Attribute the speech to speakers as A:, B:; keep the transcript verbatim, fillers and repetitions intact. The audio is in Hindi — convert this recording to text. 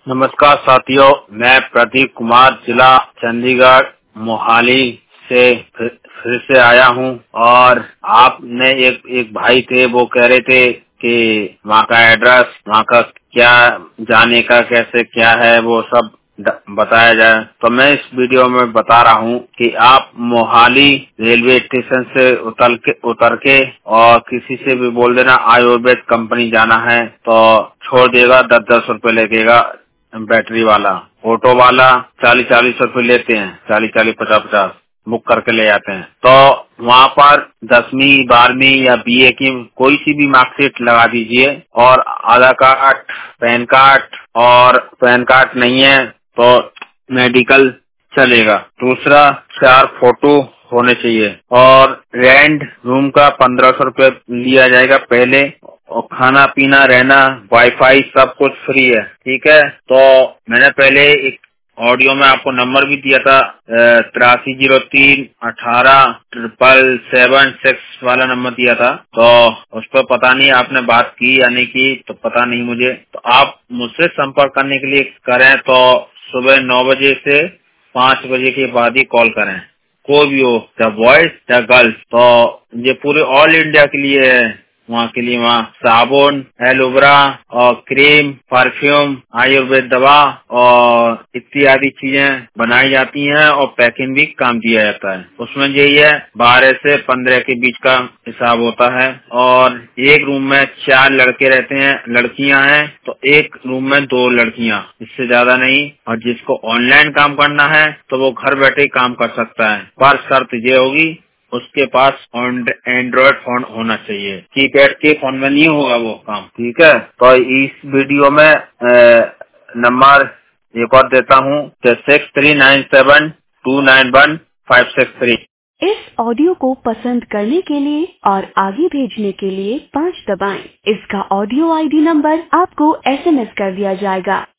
A: नमस्कार साथियों, मैं प्रदीप कुमार जिला चंडीगढ़ मोहाली से फिर, फिर से आया हूं। और आपने एक एक भाई थे, वो कह रहे थे कि वहाँ का एड्रेस, वहाँ का क्या जाने का कैसे क्या है वो सब बताया जाए। तो मैं इस वीडियो में बता रहा हूँ कि आप मोहाली रेलवे स्टेशन से उतर के उतर के और किसी से भी बोल देना आयुर्वेद कंपनी जाना है तो छोड़ देगा, दस दस रुपए लगेगा। बैटरी वाला ऑटो वाला चालीस चालीस रुपए लेते हैं, चालीस चालीस पचास पचास बुक करके ले जाते हैं। तो वहाँ पर दसवीं बारहवीं या बीए की कोई सी भी मार्कशीट लगा दीजिए और आधार कार्ड, पैन कार्ड, और पैन कार्ड नहीं है तो मेडिकल चलेगा। दूसरा, चार फोटो होने चाहिए और रेंट रूम का पंद्रह सौ रूपये लिया जाएगा पहले, और खाना पीना रहना वाईफाई सब कुछ फ्री है। ठीक है, तो मैंने पहले एक ऑडियो में आपको नंबर भी दिया था, तिरासी जीरो तीन अठारह ट्रिपल सेवन सिक्स वाला नंबर दिया था। तो उस पर पता नहीं आपने बात की या नहीं की, तो पता नहीं मुझे। तो आप मुझसे संपर्क करने के लिए करें तो सुबह नौ बजे से पाँच बजे के बाद ही कॉल करें, कोई भी हो, चाहे बॉयज या गर्ल्स। तो ये पूरे ऑल इंडिया के लिए है। वहाँ के लिए वहाँ साबुन, एलोवेरा और क्रीम, परफ्यूम, आयुर्वेद दवा और इत्यादि चीजें बनाई जाती हैं और पैकिंग भी काम दिया जाता है। उसमें यही है, बारह से पंद्रह के बीच का हिसाब होता है। और एक रूम में चार लड़के रहते हैं, लड़कियां हैं तो एक रूम में दो लड़कियां, इससे ज्यादा नहीं। और जिसको ऑनलाइन काम करना है तो वो घर बैठे काम कर सकता है, पर शर्त ये होगी उसके पास एंड्रॉइड फोन होना चाहिए, कीपैड के फोन में नहीं होगा वो काम। ठीक है, तो इस वीडियो में नंबर एक और देता हूँ, six three nine seven two nine one five six three.
B: इस ऑडियो को पसंद करने के लिए और आगे भेजने के लिए पाँच दबाएं। इसका ऑडियो आईडी नंबर आपको एसएमएस कर दिया जाएगा।